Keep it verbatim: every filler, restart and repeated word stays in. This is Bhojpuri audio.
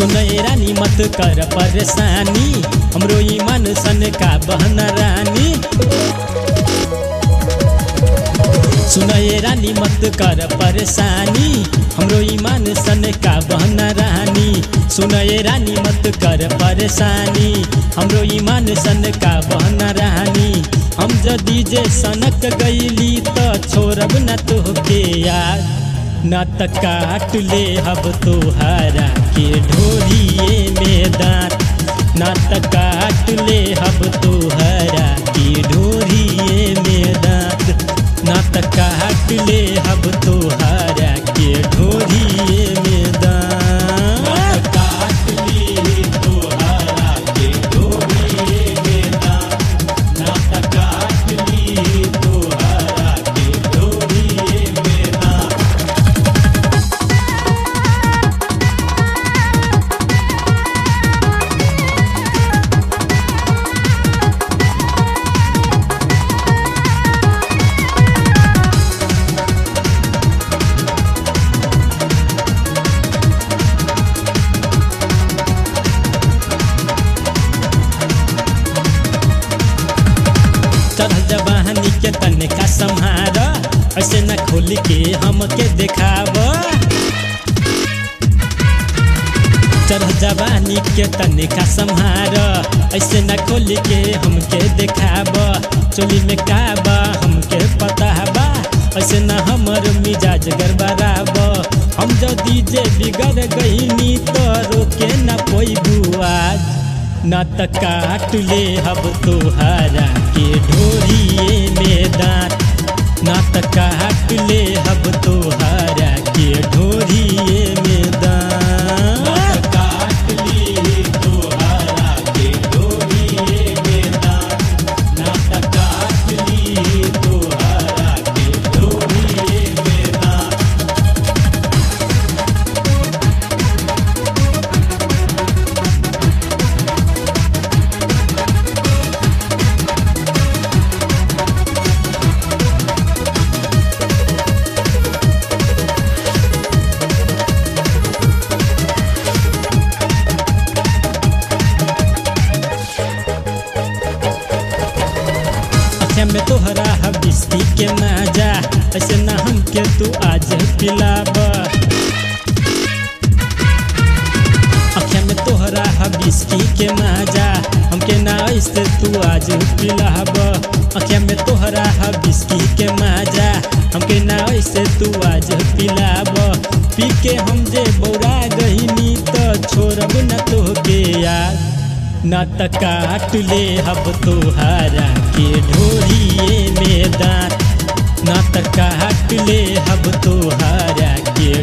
सुनय रानी मत कर परेशानी, हमरो ईमान सन का बहना रानी। सुनय रानी मत कर परेशानी, हमरो ईमान सन का बहना रानी। सुनय रानी मत कर परेशानी, हमरो ईमान सन का बहना रानी। हम जदी जे सनक गईली तो छोड़ब न तोहके यार, न त काट ले हब तोहरा के ढोलिए में दांत, न त काट ले हब तोहरा के ढोलिए में दांत, न त काट ले हब तोहरा के ढोलिए में दांत, काट ले तोहरा के ढोलिए में दांत, न त काट ले तोहरा के ढोलिए में दांत। चढ़ल जवानी के तने का संहार, ऐसे न खोल के हमके देखाव। चढ़ल जवानी के तने का संहार, ऐसे न खोल के हमके देखाव। चोली में का बा हमके पता बा, ऐसे न हमर मिजाज गड़बड़ाव। हम जदी जे बिगड़ गईनी तो रोके न कोई बुआज, न त काट ले हब तोहरा के ढोलिए में दांत, न त काट ले हब तोहरा के ढोलिए में दांत, न त काट ले तोहरा के ढोलिए में दांत, न त काट ले तोहरा के ढोलिए में दांत। में तोहरा हबिस्ती के मजा, ऐसे ना हमके तू आज पिलाब। अखिया में तोहरा हबिस्ती के मजा, हमके ना ऐसे तू आज पिलाब। अखिया में तोहरा हबिस्ती के मजा, हमके ना ऐसे तू आज पिलाब। पी के हम जे बौरा गईनी तो छोड़ब न तोहके यार, न त काट ले हब तोहरा के ढोलिए में दांत, न त काट ले हब तोहरा के